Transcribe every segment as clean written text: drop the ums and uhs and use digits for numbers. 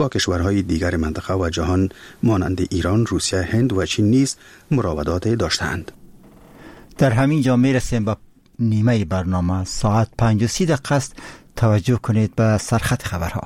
با کشورهای دیگر منطقه و جهان مانند ایران، روسیه، هند و چین نیز مراودات داشتند. در همین جا میرسیم به نیمه برنامه. ساعت 5:30 است. توجه کنید به سرخط خبرها.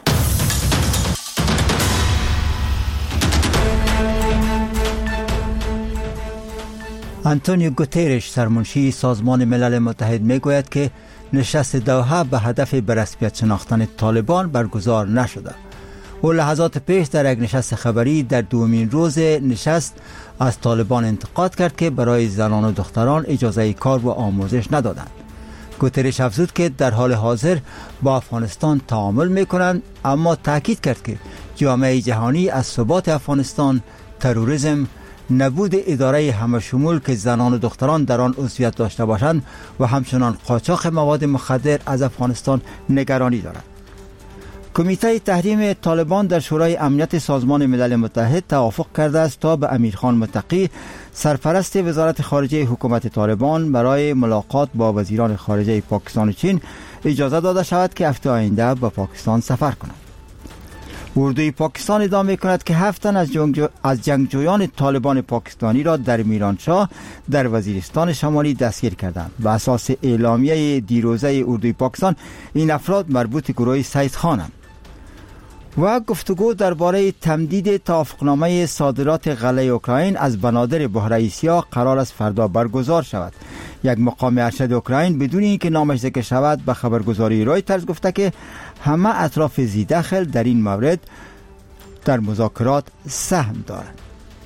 آنتونیو گوترش، سرمنشی سازمان ملل متحد، میگوید که نشست دوحه به هدف به رسمیت شناختن طالبان برگزار نشده. او لحظات پیش در یک نشست خبری در دومین روز نشست از طالبان انتقاد کرد که برای زنان و دختران اجازه کار و آموزش ندادند. گوترش افزود که در حال حاضر با افغانستان تعامل میکنند، اما تاکید کرد که جامعه جهانی از ثبات افغانستان، تروریسم، نبود اداره همشمول که زنان و دختران در آن عضویت داشته باشند و همچنان قاچاق مواد مخدر از افغانستان نگرانی دارد. کمیته تحریم طالبان در شورای امنیت سازمان ملل متحد توافق کرده است تا به امیرخان متقی، سرپرست وزارت خارجه حکومت طالبان، برای ملاقات با وزیران خارجه پاکستان و چین اجازه داده شود که هفته آینده به پاکستان سفر کنند. اردوی پاکستان ادعا می‌کند که 7 تن از جنگجویان طالبان پاکستانی را در میرانشاه در وزیرستان شمالی دستگیر کردند. بر اساس اعلامیه دیروزه اردوی پاکستان، این افراد مربوط گروه سید خانند. و گفتگو درباره تمدید توافقنامه صادرات غله اوکراین از بنادر بحر آسیا قرار است فردا برگزار شود. یک مقام ارشد اوکراین بدون اینکه نامش ذکر شود به خبرگزاری رویترز گفته که همه اطراف ذی‌دخل در این مورد در مذاکرات سهم دارند.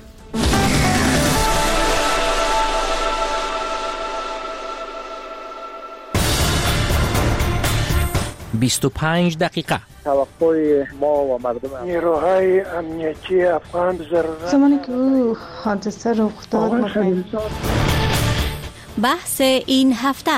25 دقیقه. توقع ما و مردم نیروهای امنیتی افغان زمانی که او حادثه رخ داد بحث این هفته.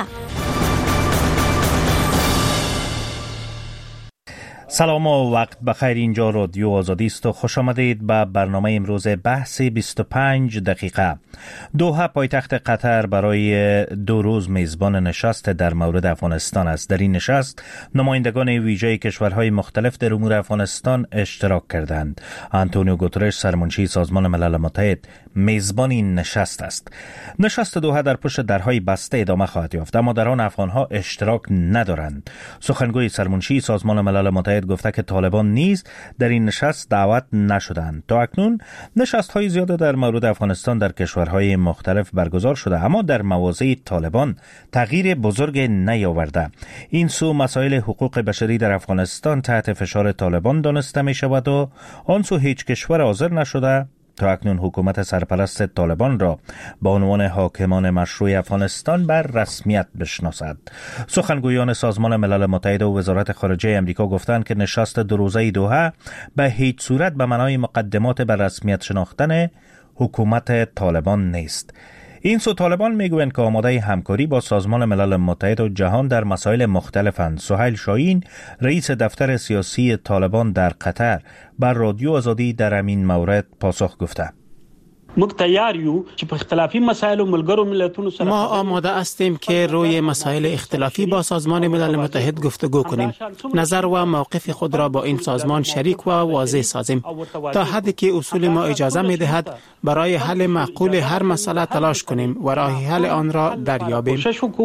سلام و وقت بخیر. اینجا رادیو آزادی است و خوش آمدید به برنامه امروز بحث 25 دقیقه. دوحه پایتخت قطر برای 2 روز میزبان نشست در مورد افغانستان است. در این نشست نمایندگان ویژه کشورهای مختلف در امور افغانستان اشتراک کردند. آنتونیو گوترش، سرمنشی سازمان ملل متحد، میزبان این نشست است. نشست دوحه در پشت درهای بسته ادامه خواهد یافت، اما در آن افغانها اشتراک ندارند. سخنگوی سرمنشی سازمان ملل متحد گفته که طالبان نیز در این نشست دعوت نشدند. تا اکنون نشست‌های زیاد در مورد افغانستان در کشورهای مختلف برگزار شده، اما در مواضع طالبان تغییر بزرگ نیاورده. این سو مسائل حقوق بشری در افغانستان تحت فشار طالبان دانسته می شود و آن سو هیچ کشور حاضر نشده تا اکنون حکومت سرپرست طالبان را به عنوان حاکمان مشروع افغانستان بر رسمیت بشناسد. سخنگویان سازمان ملل متحد و وزارت خارجه امریکا گفتند که نشست 2 روزه دوحه به هیچ صورت به معنای مقدمات بر رسمیت شناختن حکومت طالبان نیست. این سو طالبان میگویند که آماده همکاری با سازمان ملل متحد و جهان در مسائل مختلفند. سهیل شاهین، رئیس دفتر سیاسی طالبان در قطر، بر رادیو آزادی در همین مورد پاسخ گفته: ما آماده هستیم که روی مسائل اختلافی با سازمان ملل متحد گفتگو کنیم، نظر و موقف خود را با این سازمان شریک و واضح سازیم تا حدی که اصول ما اجازه می دهد برای حل معقول هر مسئله تلاش کنیم و راه حل آن را دریابیم.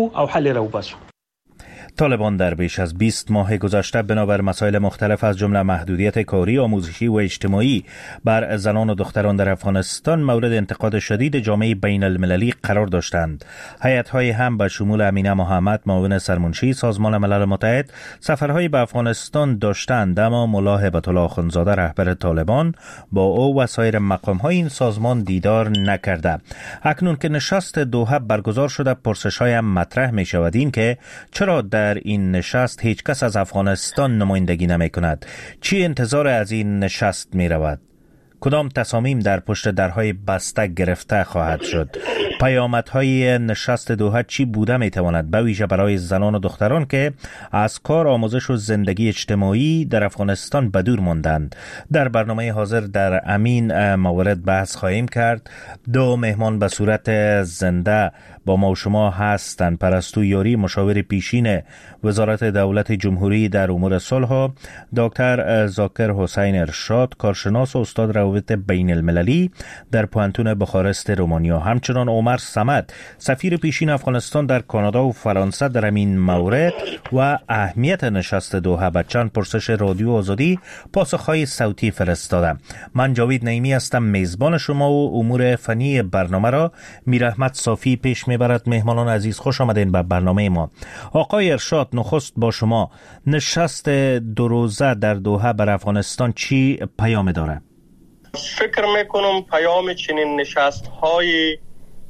طالبان در بیش از 20 ماه گذشته بنابر مسائل مختلف از جمله محدودیت کاری، آموزشی و اجتماعی بر زنان و دختران در افغانستان مورد انتقاد شدید جامعه بین المللی قرار داشتند. هیئت‌های هم به شمول امینه محمد، معاون سرمنشی سازمان ملل متحد، سفرهای به افغانستان داشتند، اما ملا هبت الله اخوندزاده، رهبر طالبان، با او و سایر مقام‌های این سازمان دیدار نکرده. اکنون که نشست دوحه برگزار شده، پرسش‌های هم مطرح می‌شود این که چرا در این نشست هیچ کس از افغانستان نمایندگی نمی کند؟ چی انتظار از این نشست می رود؟ کدام تصامیم در پشت درهای بسته گرفته خواهد شد؟ پیامدهای نشست دوحه چی بوده میتواند، به ویژه برای زنان و دختران که از کار، آموزش و زندگی اجتماعی در افغانستان به دور ماندند؟ در برنامه حاضر در امین مورد بحث خواهیم کرد. دو مهمان به صورت زنده با ما و شما هستند: پرستو یاری، مشاور پیشین وزارت دولت جمهوری در امور صلح، دکتر ذاکر حسین ارشاد، کارشناس و استاد روابط بین المللی در پوهنتون بخارست رومانیا، همچنان عمر صمد، سفیر پیشین افغانستان در کانادا و فرانسه در این مورد و اهمیت نشست دوحه به چند پرسش رادیو آزادی پاسخهای صوتی فرستادم. من جاوید نعیمی هستم، میزبان شما، و امور فنی برنامه را میراحمد صافی پیش میبرد. مهمانان عزیز، خوش آمدین به برنامه ما. آقای ارشاد، نخست با شما، نشست دو روزه در دوحه بر افغانستان چی پیام داره؟ فکر میکنم پیام چنین نشست های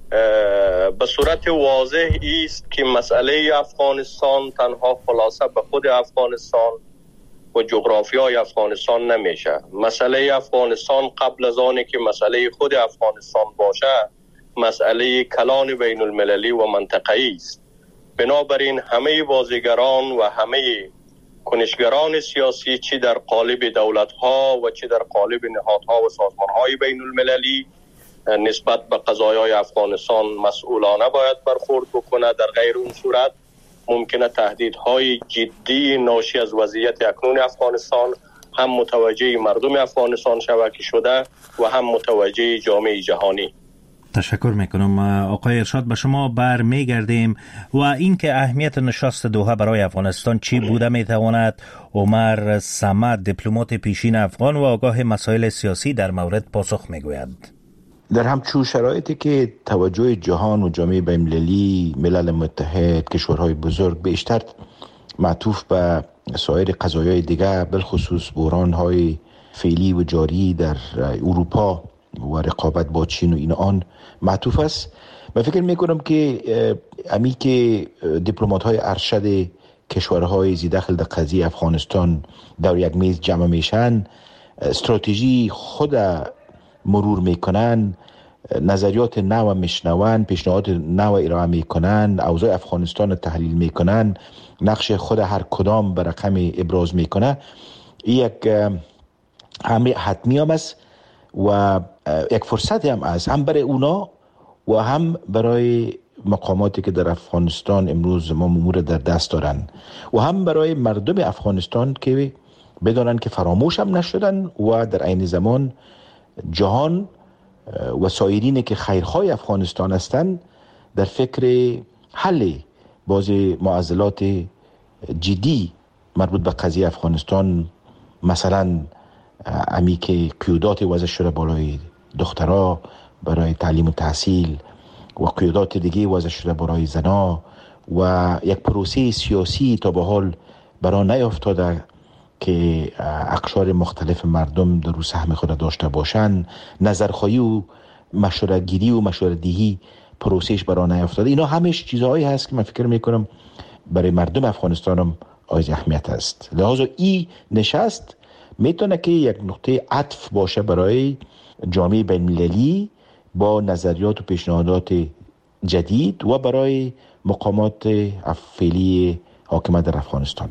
به صورت واضح است که مسئله افغانستان تنها خلاصه به خود افغانستان و جغرافیای افغانستان نمیشه. مسئله افغانستان قبل از آنی که مسئله خود افغانستان باشه، مسئله کلان بین المللی و منطقه‌ای است. بنابراین همه بازیگران و همه کنشگران سیاسی، چی در قالب دولت‌ها و چی در قالب نهادها و سازمان‌های بین المللی، نسبت به قضایای افغانستان مسئولانه باید برخورد بکنه. در غیر اون صورت ممکنه تهدیدهای جدی ناشی از وضعیت اکنون افغانستان هم متوجه مردم افغانستان شود شده و هم متوجه جامعه جهانی. تشکر میکنم. آقای ارشاد، به شما برمیگردیم و اینکه اهمیت نشست دوحه برای افغانستان چی بوده میتواند عمر صمد، دیپلمات پیشین افغان و آگاه مسائل سیاسی، در مورد پاسخ میگوید. در همچون شرایطی که توجه جهان و جامعه بین‌المللی، ملل متحد، کشورهای بزرگ بیشتر معطوف به سایر قضایای دیگر، بالخصوص بحران‌های فعلی و جاری در اروپا و رقابت با چین و این آن معطوف است، من فکر میکنم که امی که دیپلمات‌های ارشد کشورهای زی داخل در قضیه افغانستان در یک میز جمع میشن، استراتژی خود مرور میکنن، نظریات نو میشنون، پیشنهاد نو ارائه میکنن، اوضاع افغانستان تحلیل میکنن، نقش خود هر کدام به رقم ابراز میکنه. یک امر حتمی هم است و یک فرصت هم است، هم برای اونا و هم برای مقاماتی که در افغانستان امروز امور در دست دارن و هم برای مردم افغانستان که بدانن که فراموش هم نشدن و در عین زمان جهان و سایرین که خیرخواه افغانستان هستند در فکر حل بعض معضلات جدی مربوط به قضیه افغانستان، مثلا امی که قیودات وضع شده بالای دخترها برای تعلیم و تحصیل و قیودات دیگه وضع شده برای زنا و یک پروسه سیاسی تا به حال برای نیافتاده که اقشار مختلف مردم در رو سهم خود داشته باشن، نظرخواهی و مشورت گیری و مشورت دهی پروسهش برای نیافتاده. اینا همش چیزهایی هست که من فکر میکنم برای مردم افغانستان هم از اهمیت است. لحاظا این نشست میتونه که یک نقطه عطف باشه برای جامعه بین‌المللی با نظریات و پیشنهادات جدید و برای مقامات فعلی حاکم در افغانستان.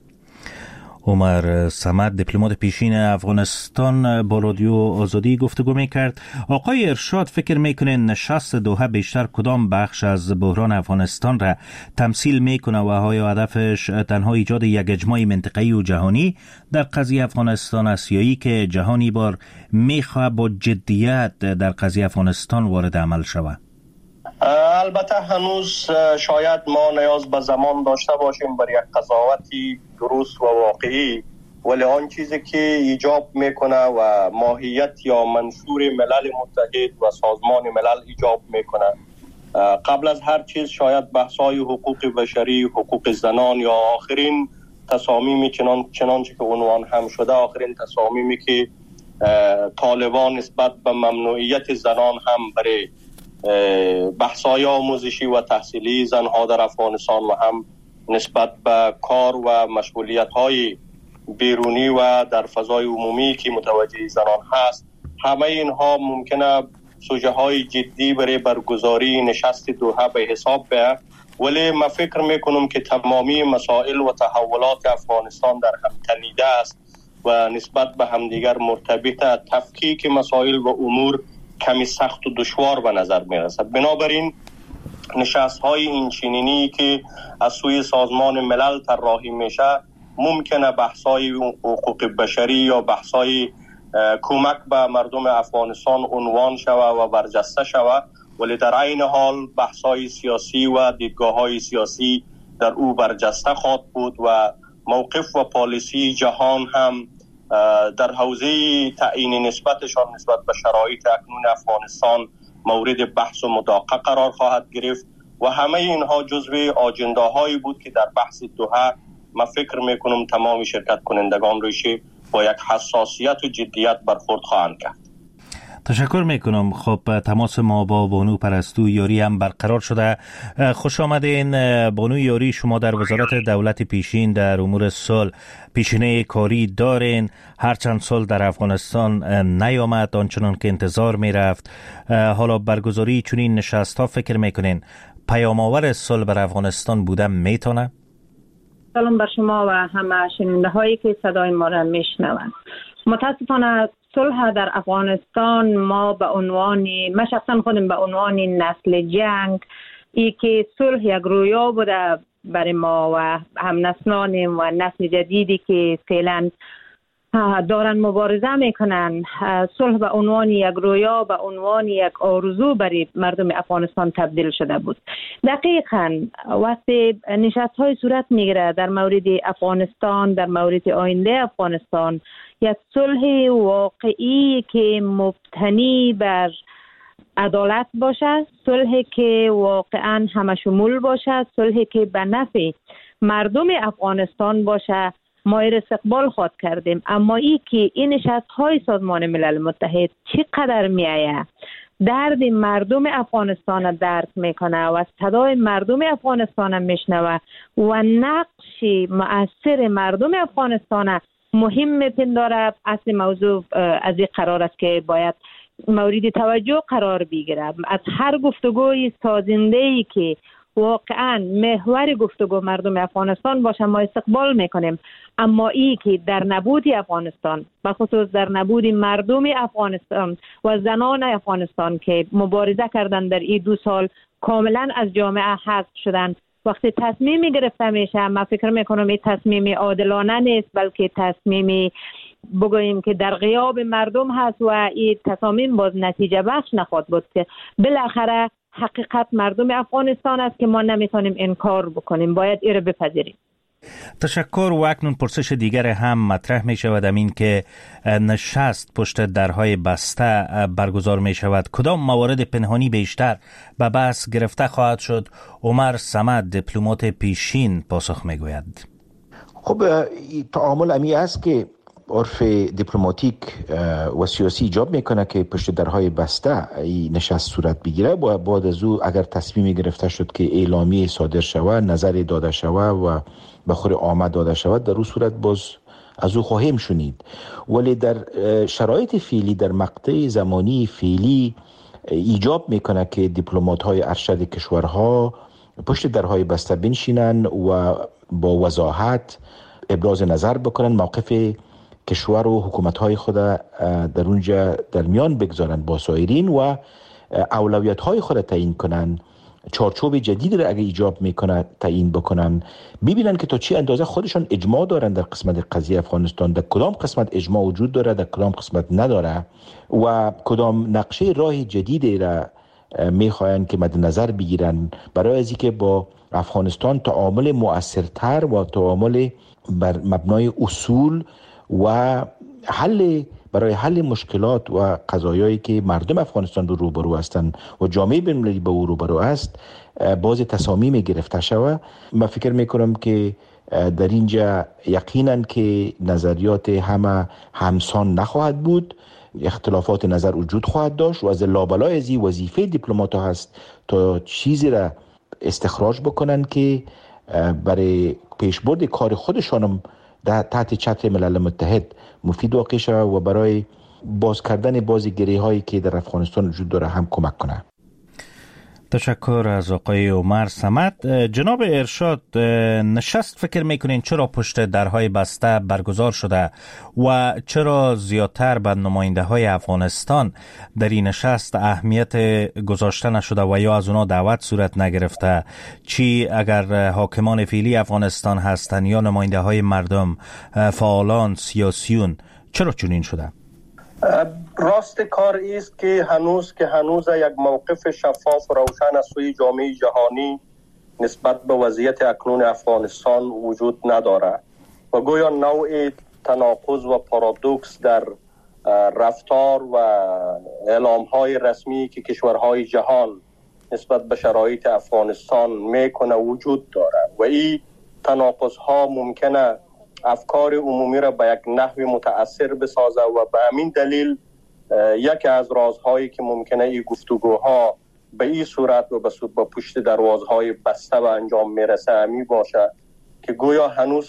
عمر صمد، دیپلمات پیشین افغانستان، با رادیو آزادی گفتگو میکرد. آقای ارشاد، فکر میکنه نشست دوحه بیشتر کدام بخش از بحران افغانستان را تمثیل میکنه و آیا هدفش تنها ایجاد یک اجماع منطقه‌ای و جهانی در قضیه افغانستان است یا ای که جهانی بار میخواه با جدیت در قضیه افغانستان وارد عمل شود؟ البته هنوز شاید ما نیاز به زمان داشته باشیم برای یک قضاوتی درست و واقعی، ولی آن چیزی که ایجاب میکنه و ماهیت یا منشور ملل متحد و سازمان ملل ایجاب میکنه، قبل از هر چیز شاید بحث‌های حقوق بشری، حقوق زنان یا آخرین تصامیمی چنانچه که عنوان هم شده، آخرین تصامیمی که طالبان نسبت به ممنوعیت زنان هم برای بحث‌های آموزشی و تحصیلی زنها در افغانستان و هم نسبت به کار و مشغولیت‌های بیرونی و در فضای عمومی که متوجه زنان هست، همه اینها ممکنه سوژه های جدی برای برگزاری نشست دوحه به حساب بیاید، ولی من فکر میکنم که تمامی مسائل و تحولات افغانستان در هم تنیده است و نسبت به همدیگر مرتبط. تفکیک مسائل و امور کمی سخت و دشوار به نظر می رسد. بنابراین نشست های این چنینی که از سوی سازمان ملل طراحی میشه ممکنه بحث‌های حقوق بشری یا بحث‌های کمک به مردم افغانستان عنوان شود و برجسته شود، ولی در عین حال بحث‌های سیاسی و دیدگاه‌های سیاسی در او برجسته خواهد بود و موقف و پالیسی جهان هم در حوزه تعیین نسبتشان نسبت به شرایط اکنون افغانستان مورد بحث و مداقه قرار خواهد گرفت و همه اینها جزو آجنداهایی بود که در بحث دوحه من فکر میکنم تمام شرکت کنندگان روش با یک حساسیت و جدیت برخورد خواهند کرد. تشکر میکنم. خب تماس ما با بانو پرستو یاری هم برقرار شده. خوش آمدین بانو یاری. شما در وزارت دولت پیشین در امور صلح پیشینه کاری دارین. هر چند سال در افغانستان نیامد آنچنان که انتظار میرفت. حالا برگزاری چنین نشست ها فکر میکنین پیام آور صلح بر افغانستان بوده میتونه؟ سلام بر شما و همه شنونده هایی که صدای ما را میشنوند. متاسفانه صلح در افغانستان ما شخصا خودم به عنوان نسل جنگ که صلح یک رویا بوده برای ما و هم نسلانیم و نسل جدیدی که فعلا دارن مبارزه میکنن، صلح به عنوان یک رویا، به عنوان یک آرزو برای مردم افغانستان تبدیل شده بود. دقیقاً وقتی نشست های صورت میگیره در مورد افغانستان، در مورد آینده افغانستان، یک صلح واقعی که مبتنی بر عدالت باشد، صلحی که واقعاً همه شمول باشد، صلحی که به نفع مردم افغانستان باشه، ما استقبال خواهد کردیم. اما این نشست های سازمان ملل متحد چقدر میآید درد مردم افغانستان درک میکنه و صدای مردم افغانستان میشنوه و نقش مؤثر مردم افغانستان مهم میپنداره. اصل موضوع از این قرار است که باید مورد توجه قرار بگیره. از هر گفتگوی سازنده‌ای که واقعا محور گفتگو مردم افغانستان باشه ما استقبال میکنیم، اما که در نبود افغانستان، بخصوص در نبود مردم افغانستان و زنان افغانستان که مبارزه کردن در این 2 سال کاملا از جامعه حذف شدن، وقتی تصمیم گرفته میشه من فکر میکنم این تصمیم عادلانه نیست، بلکه تصمیم بگوییم که در غیاب مردم هست و این تصامیم باز نتیجه بخش نخواهد بود که بالاخره حقیقت مردم افغانستان است که ما نمیتونیم انکار بکنیم، باید این رو بپذیریم. تشکر. و اکنون پرسش دیگر هم مطرح می شود، این که نشست پشت درهای بسته برگزار می شود، کدام موارد پنهانی بیشتر به بحث گرفته خواهد شد؟ عمر صمد دیپلمات پیشین پاسخ می گوید. خب تعامل امی است که عرف دیپلماتیک و سیاسی ایجاب میکنه که پشت درهای بسته نشست صورت بگیره. بعد از او اگر تصمیمی گرفته شد که اعلامیه صادر شود، نظری داده شود و به خور عامه داده شود، در اون صورت باز از او خواهیم شنید. ولی در شرایط فعلی، در مقطع زمانی فعلی ایجاب میکنه که دیپلمات های ارشد کشورها پشت درهای بسته بنشینن و با وضاحت ابراز نظر بکنن، موقف کشور و حکومت‌های خود در اونجا در میان بگذارن با سایرین و اولویت‌های خود تعیین کنن، چارچوب جدید را اگه ایجاب میکنه تعیین بکنن، ببینن که تا چه اندازه خودشان اجماع دارن در قسمت قضیه افغانستان، در کدام قسمت اجماع وجود داره، در کدام قسمت نداره و کدام نقشه راه جدیدی را میخواین که مد نظر بگیرن برای از اینکه با افغانستان تعامل مؤثرتر و تعامل بر مبنای اصول و برای حل مشکلات و قضایایی که مردم افغانستان رو روبرو هستند و جامعه بین‌المللی به او روبرو است باز تصامیم گرفته شود. من فکر میکنم که در اینجا یقینا که نظریات همه همسان نخواهد بود، اختلافات نظر وجود خواهد داشت و از لابلای از این وظیفه دیپلمات ها هست تا چیزی را استخراج بکنن که برای پیشبرد کار خودشانم تحت چتر ملل متحد مفید واقع شود و برای باز کردن بازیگری هایی که در افغانستان وجود داره هم کمک کنه. تشکر از آقای عمر صمد. جناب ارشاد، نشست فکر میکنین چرا پشت درهای بسته برگزار شده و چرا زیادتر به نماینده های افغانستان در این نشست اهمیت گذاشته نشده و یا از اونا دعوت صورت نگرفته؟ چی اگر حاکمان فعلی افغانستان هستن یا نماینده های مردم، فعالان، سیاسیون، چرا چنین شده؟ راست کار است که هنوز یک موقف شفاف و روشن از سوی جامعه جهانی نسبت به وضعیت اکنون افغانستان وجود نداره و گویا نوع تناقض و پارادوکس در رفتار و اعلام‌های رسمی که کشورهای جهان نسبت به شرایط افغانستان میکنه وجود داره و این تناقض‌ها ممکنه افکار عمومی را به یک نحو متأثر بسازه و به همین دلیل یکی از رازهایی که ممکنه این گفتگوها به این صورت و به پشت دروازهای بسته به انجام میرسه همی باشه که گویا هنوز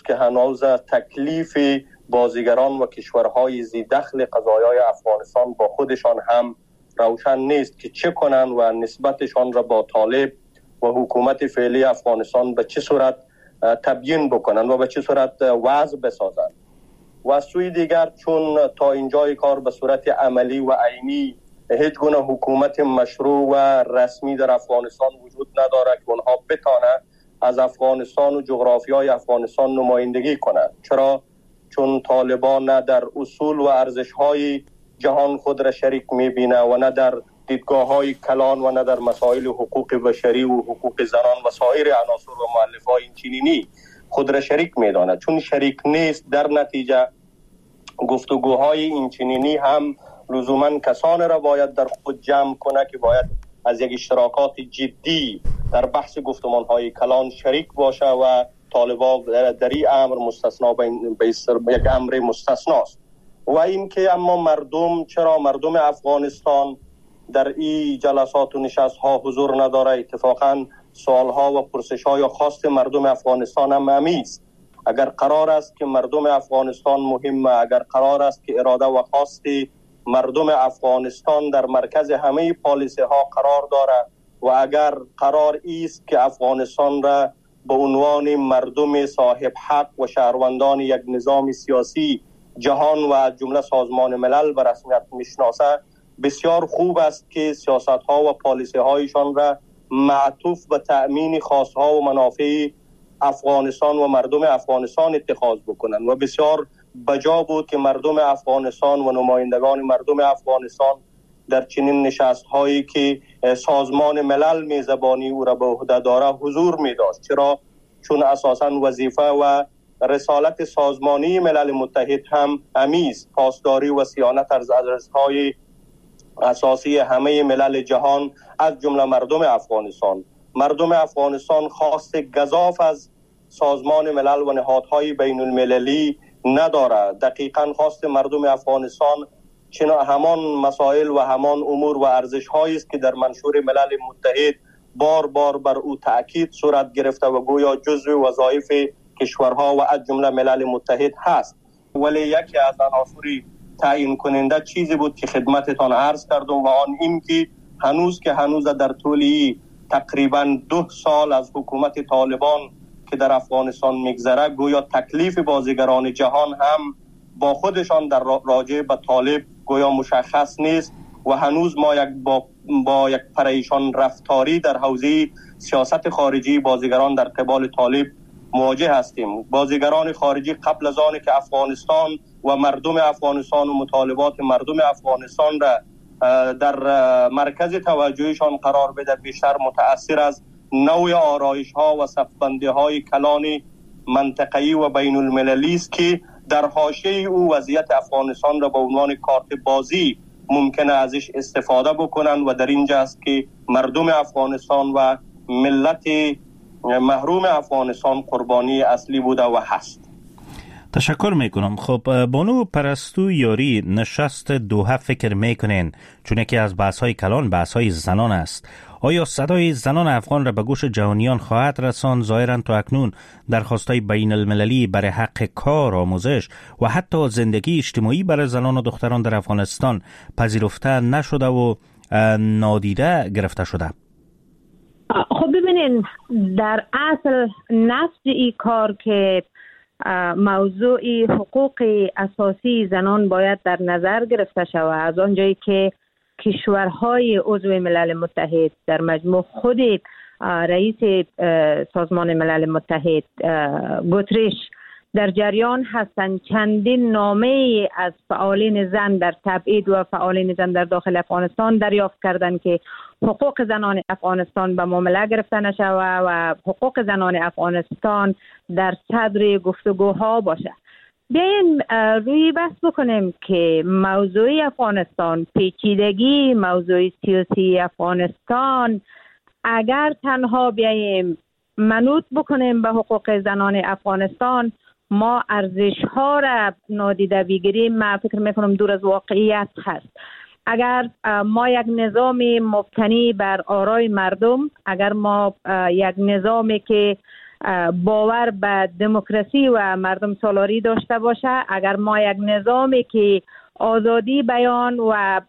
تکلیف بازیگران و کشورهای ذی دخل قضایای افغانستان با خودشان هم روشن نیست که چه کنن و نسبتشان را با طالب و حکومت فعلی افغانستان به چه صورت تبیین بکنن و به چه صورت وضع بسازن. و از سوی دیگر چون تا اینجای کار به صورت عملی و عینی هیچ گونه حکومت مشروع و رسمی در افغانستان وجود نداره که اونها بتانه از افغانستان و جغرافیای افغانستان نمایندگی کنند. چرا؟ چون طالبان نه در اصول و ارزش‌های جهان خود را شریک می‌بینه و نه در دیدگاه‌های کلان و نه در مسائل حقوق بشری و حقوق زنان و سایر عناصر و مؤلفه‌های اینچنینی خود را شریک می‌داند. چون شریک نیست، در نتیجه گفتگوهای اینچنینی هم لزوما کسان را باید در خود جمع کنه که باید از یک اشتراکات جدی در بحث گفتمان‌های کلان شریک باشه و طالبان در این امر مستثنا به یک امر مستثناست. و این که اما چرا مردم افغانستان در این جلسات و نشست‌ها حضور نداره؟ اتفاقاً سوال‌ها و پرسش‌ها یا خواست مردم افغانستان هم همیست. اگر قرار است که مردم افغانستان مهمه، اگر قرار است که اراده و خواست مردم افغانستان در مرکز همه پالیسی‌ها قرار داره و اگر قرار است که افغانستان را به عنوان مردم صاحب حق و شهروندان یک نظام سیاسی جهان و از جمله سازمان ملل به رسمیت میشناسه، بسیار خوب است که سیاست‌ها و پالیسی‌هایشان را معطوف به تأمین خواست‌ها و منافع افغانستان و مردم افغانستان اتخاذ بکنند و بسیار بجا بود که مردم افغانستان و نمایندگان مردم افغانستان در چنین نشست‌هایی که سازمان ملل میزبانی او را به عهده داره حضور می‌داشت. چرا؟ چون اساساً وظیفه و رسالت سازمانی ملل متحد هم همیست پاسداری و صیانت از ارزش‌های اساسی همه ملل جهان از جمله مردم افغانستان. مردم افغانستان خواست گزاف از سازمان ملل و نهادهای بین المللی نداره. دقیقاً خواست مردم افغانستان همان مسائل و همان امور و ارزش‌هایی است که در منشور ملل متحد بار بار بر او تأکید صورت گرفته و گویا جزو وظایف کشورها و از جمله ملل متحد هست. ولی یکی از عناصر تعیین کننده چیزی بود که خدمتتان عرض کردم و آن این که هنوز در طول تقریبا 2 سال از حکومت طالبان که در افغانستان میگذره گویا تکلیف بازیگران جهان هم با خودشان در راجع به طالب گویا مشخص نیست و هنوز ما با یک پریشان رفتاری در حوزه سیاست خارجی بازیگران در قبال طالب مواجه هستیم. بازیگران خارجی قبل از آن که افغانستان و مردم افغانستان و مطالبات مردم افغانستان را در مرکز توجهشان قرار بده، بیشتر متأثر از نوع آرایش‌ها و صفبندی‌های کلان منطقه‌ای و بین المللی است که در حاشیه او وضعیت افغانستان را به عنوان کارت بازی ممکنه ازش استفاده بکنن و در اینجا است که مردم افغانستان و ملت محروم افغانستان قربانی اصلی بوده و هست. تشکر میکنم. خب بانو پرستو یاری، نشست دوحه فکر میکنین چون یکی از بحث‌های کلان بحث‌های زنان است. آیا صدای زنان افغان را به گوش جهانیان خواهد رساند؟ ظاهراً تا اکنون درخواست‌های بین المللی برای حق کار، آموزش و حتی زندگی اجتماعی برای زنان و دختران در افغانستان پذیرفته نشده و نادیده گرفته شده. خب ببینین، در اصل نفس این کار که موضوع حقوق اساسی زنان باید در نظر گرفته شود، از آنجایی که کشورهای عضو ملل متحد در مجموع خود رئیس سازمان ملل متحد گوتریش در جریان هستند چندین نامه از فعالین زن در تبعید و فعالین زن در داخل افغانستان دریافت کردند که حقوق زنان افغانستان به معامله گرفته نشود و حقوق زنان افغانستان در صدر گفتگوها باشه. بیاین روی بحث بکنیم که موضوع افغانستان، پیچیدگی موضوع سیاسی افغانستان، اگر تنها بیاییم منوط بکنیم به حقوق زنان افغانستان، ما ارزش ها را نادیده بگیریم، من فکر میکنم دور از واقعیت هست. اگر ما یک نظام مبتنی بر آرای مردم، اگر ما یک نظامی که باور به دموکراسی و مردم سالاری داشته باشه، اگر ما یک نظامی که آزادی بیان و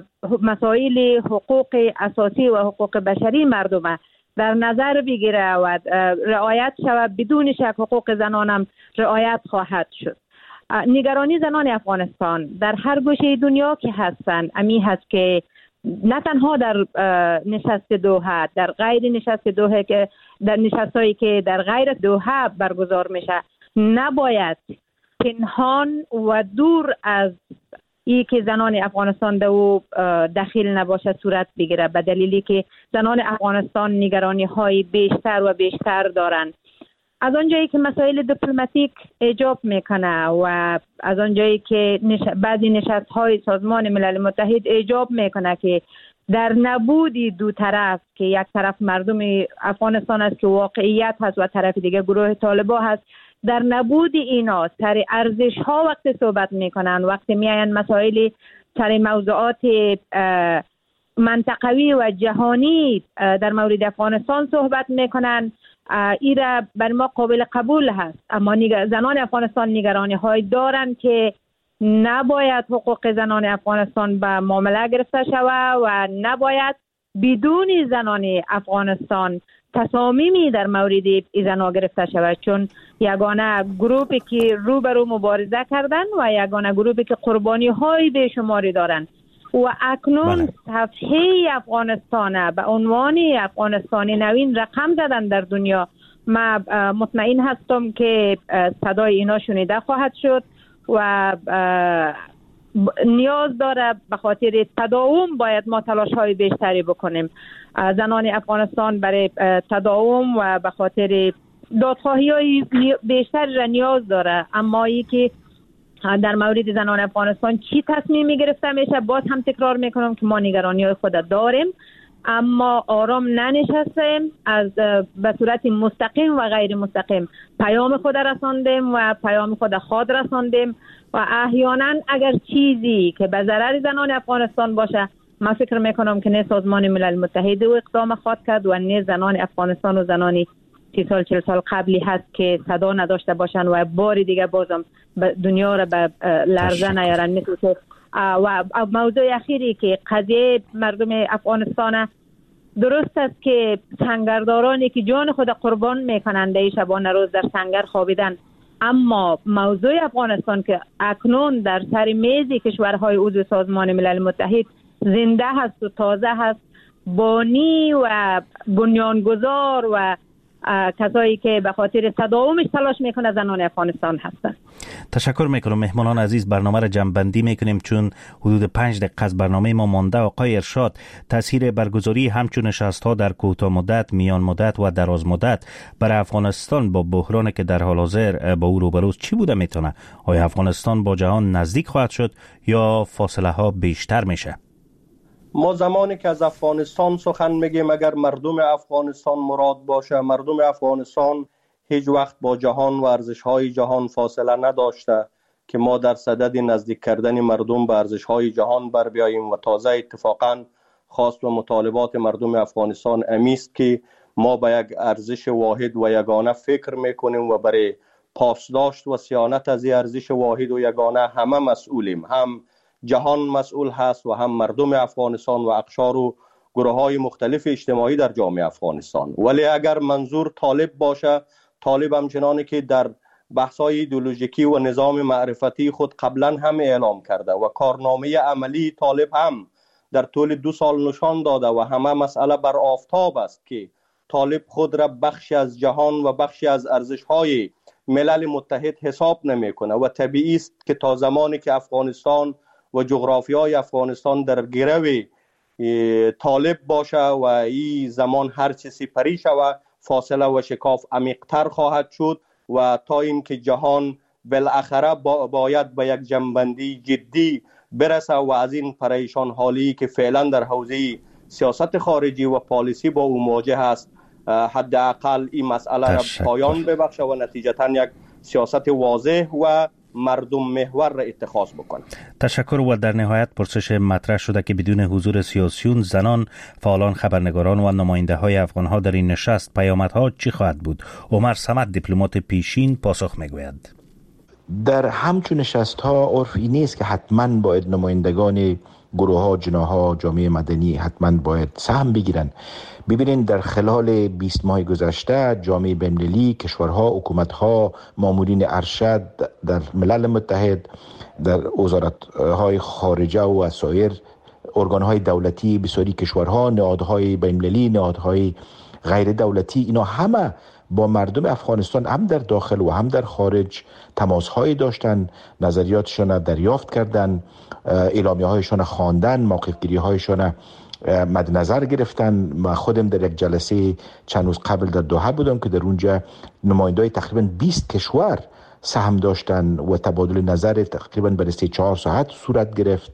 مسائل حقوق اساسی و حقوق بشری مردم در نظر بگیره و رعایت شود، بدون شک حقوق زنانم رعایت خواهد شد. نگرانی زنان افغانستان در هر گوشه دنیا که هستند امی هست که نه تنها در نشست دوحه، در غیر نشست دوحه که در نشستایی که در غیر دوحه برگزار میشه، نباید پنهان و دور از ای که زنان افغانستان دو دخیل نباشه صورت بگیره، به دلیلی که زنان افغانستان نگرانی های بیشتر و بیشتر دارند. از آنجایی که مسائل دیپلماتیک ایجاب میکنه و از آنجایی که بعضی نشست های سازمان ملل متحد ایجاب میکنه که در نبود دو طرف، که یک طرف مردم افغانستان است که واقعیت هست و طرف دیگه گروه طالبان هست، در نبود اینا سر ارزش ها وقت صحبت میکنن، وقت میاین مسائل سر موضوعات منطقوی و جهانی در مورد افغانستان صحبت میکنن، ایرا بر ما قابل قبول هست. اما زنان افغانستان نگرانی های دارن که نباید حقوق زنان افغانستان به معامله گرفته شود و نباید بدون زنان افغانستان تصامیمی در مورد زنان گرفته شود، چون یگانه گروهی که روبرو مبارزه کردن و یگانه گروهی که قربانی های بیشماری دارن و اکنون صفحه افغانستان به عنوان افغانستان نوین رقم زدن در دنیا. من مطمئن هستم که صدای اینا شنیده خواهد شد و نیاز داره به خاطر تداوم باید ما تلاش های بیشتری بکنیم. زنان افغانستان برای تداوم و به خاطر دادخواهی های بیشتر را نیاز داره. اما ای که در مورد زنان افغانستان چی تصمیمی گرفته میشه، باز هم تکرار میکنم که ما نگرانی های خود داریم اما آرام ننشستیم، از به صورت مستقیم و غیر مستقیم پیام خود رساندیم و پیام خود خود رساندیم و احیانا اگر چیزی که به ضرر زنان افغانستان باشه، من فکر میکنم که نه سازمان ملل متحد و اقدام خود کرد و نه زنان افغانستان و زنانی 30 سال 40 سال قبلی هست که صدا نداشته باشن و بار دیگه بازم دنیا را به لرزه نیارن. مثل و موضوع اخیری که قضیه مردم افغانستان، درست است که سنگردارانی که جان خود قربان میکنند در شبانه روز در سنگر خوابیدن، اما موضوع افغانستان که اکنون در سر میز کشورهای عضو سازمان ملل متحد زنده هست و تازه هست، بانی و بنیانگذار و کسایی که به خاطر تداومش تلاش میکنه زنان افغانستان هستند. تشکر میکنم. مهمانان عزیز، برنامه را جمع‌بندی میکنیم چون حدود 5 دقیقه از برنامه ما مانده. آقای ارشاد، تاثیر برگزاری همچون نشست‌ها در کوتاه مدت، میان مدت و دراز مدت برای افغانستان با بحرانی که در حال حاضر با او روبروست چی بوده میتونه؟ آیا افغانستان با جهان نزدیک خواهد شد یا فاصله ها بیشتر میشه؟ ما زمانی که از افغانستان سخن میگیم، اگر مردم افغانستان مراد باشه، مردم افغانستان هیچ وقت با جهان و ارزش‌های جهان فاصله نداشته که ما در صدد نزدیک کردن مردم به ارزش‌های جهان بر بیاییم و تازه اتفاقاً خواست و مطالبات مردم افغانستان امیست که ما به یک ارزش واحد و یگانه فکر میکنیم و برای پاسداشت و صیانت از این ارزش واحد و یگانه همه مسئولیم. هم جهان مسئول هست و هم مردم افغانستان و اقشار و گروه‌های مختلف اجتماعی در جامعه افغانستان. ولی اگر منظور طالب باشه، طالب همچنانی که در بحث‌های ایدئولوژیکی و نظام معرفتی خود قبلا هم اعلام کرده و کارنامه عملی طالب هم در طول 2 سال نشان داده و همه مسئله بر آفتاب است که طالب خود را بخشی از جهان و بخشی از ارزش‌های ملل متحد حساب نمی‌کنه و طبیعی است که تا زمانی که افغانستان و جغرافیای افغانستان در گرو طالب باشه و این زمان هر چه سپری شود فاصله و شکاف عمیق‌تر خواهد شد و تا اینکه جهان بالاخره باید به یک جنبندی جدی برسه و از این پریشان حالی که فعلا در حوزه سیاست خارجی و پالیسی با او مواجه است حداقل این مسئله را پایان ببخشه و نتیجتا یک سیاست واضح و مردم محور را اتخاذ بکنه. تشکر. و در نهایت پرسش مطرح شده که بدون حضور سیاسیون، زنان، فعالان، خبرنگاران و نماینده های افغان ها در این نشست پیامدها چی خواهد بود؟ عمر صمد، دیپلمات پیشین، پاسخ میگوید. در همچون نشست ها عرف این نیست که حتما باید نمایندگان گروه ها، جناح جامعه مدنی حتما باید سهم بگیرن. ببینین در خلال 20 ماه گذشته جامعه بین‌المللی، کشورها، حکومت‌ها، مامورین ارشد در ملل متحد، در وزارت‌های خارجه و سایر ارگان‌های دولتی بسیاری کشورها، نهادهای بین‌المللی، نهادهای غیر دولتی، اینا همه با مردم افغانستان هم در داخل و هم در خارج تماس‌های داشتن، نظریاتشان دریافت کردن، اعلامیه‌هایشان خواندن، موقف‌گیری‌هایشان مد نظر گرفتن. من خودم در یک جلسه چند روز قبل در دوحه بودم که در اونجا نماینده‌های تقریبا 20 کشور سهم داشتن و تبادل نظر تقریبا برای 3-4 ساعت صورت گرفت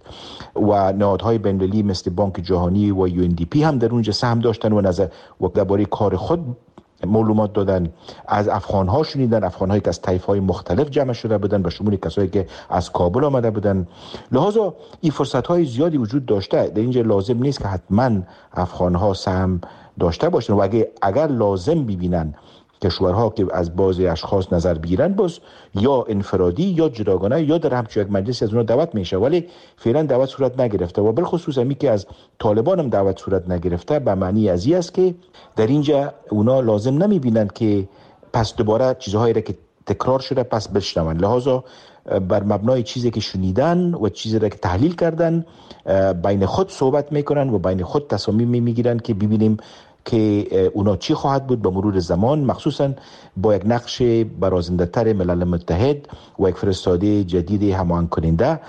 و نهادهای بین‌المللی مثل بانک جهانی و UNDP هم در اونجا سهم داشتن و نظر و درباره کار خود معلومات دادن. از افغان‌ها شنیدن، افغان‌هایی که از طایف‌های مختلف جمع شده بودن به شمول کسایی که از کابل آمده بودن. لذا این فرصت‌های زیادی وجود داشته. در اینجا لازم نیست که حتما افغان‌ها سهم داشته باشن و اگر لازم ببینن کشورها که از بعضی اشخاص نظر بگیرن، باز یا انفرادی یا جداگانه یا در همچون یک مجلس از اونها دعوت میشه، ولی فعلا دعوت صورت نگرفته و بالخصوص همی که از طالبان هم دعوت صورت نگرفته به معنی از این است که در اینجا اونا لازم نمیبینن که پس دوباره چیزهایی را که تکرار شده پس بشنون. لذا بر مبنای چیزی که شنیدن و چیزی را که تحلیل کردن بین خود صحبت میکنن و بین خود تصامیم میگیرن که ببینیم که اونا چی خواهد بود به مرور زمان، مخصوصا با یک نقش برازنده تر ملل متحد و یک فرستاده جدید هماهنگ کننده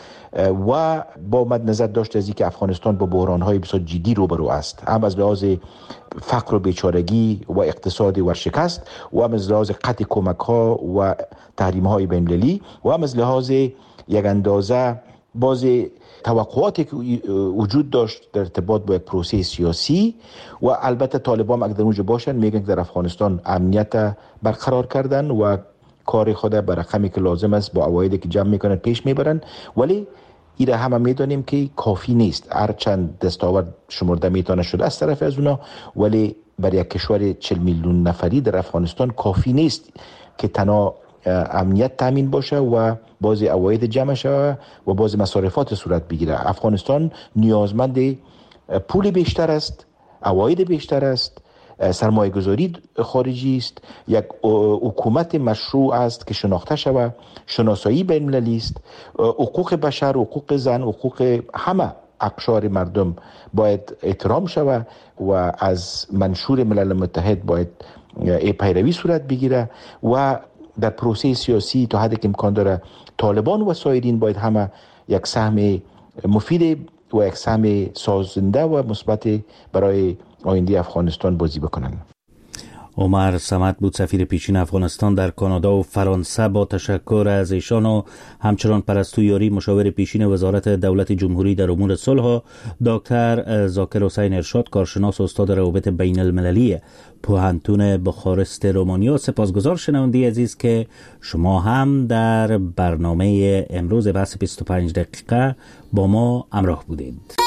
و با مد نظر داشته از اینکه افغانستان با بحران‌های بسیار جدی روبرو است، هم از لحاظ فقر و بیچارگی و اقتصاد ورشکست و هم از لحاظ قطع کمک‌ها و تحریم‌های بین‌المللی و هم از لحاظ یک اندازه باز توقعاتی که وجود داشت در ارتباط با یک پروسه سیاسی و البته طالبان اگر در اونجا باشن میگن که در افغانستان امنیت برقرار کردن و کار خود بر رقمی که لازم است با اوایدی که جمع میکنن پیش میبرن، ولی ایره همه میدانیم که کافی نیست. هرچند دستاورد شمرده میتونه شده از طرف از اونا، ولی برای یک کشور 40 میلیون نفری در افغانستان کافی نیست که تنها امنیت تامین باشه و بعضی عواید جمع شود و بعضی مصارفات صورت بگیره. افغانستان نیازمند پول بیشتر است، عواید بیشتر است، سرمایه گذاری خارجی است، یک حکومت مشروع است که شناخته شود، شناسایی بین المللی است، حقوق بشر، حقوق زن، حقوق همه اقشار مردم باید احترام شود و از منشور ملل متحد باید پیروی صورت بگیره و در پروسه سیاسی تا حدی که امکان داره طالبان و سایرین باید همه یک سهم مفید و یک سهم سازنده و مثبت برای آینده افغانستان بازی بکنن. عمر صمد بود، سفیر پیشین افغانستان در کانادا و فرانسه. با تشکر از ایشان و همچنان پرستو یاری، مشاور پیشین وزارت دولت جمهوری در امور صلح، دکتر ذاکر حسین ارشاد، کارشناس و استاد روابط بین المللی پوهنتون بخارست رومانیا. سپاسگزار شنونده عزیز که شما هم در برنامه امروز بحث 25 دقیقه با ما همراه بودید.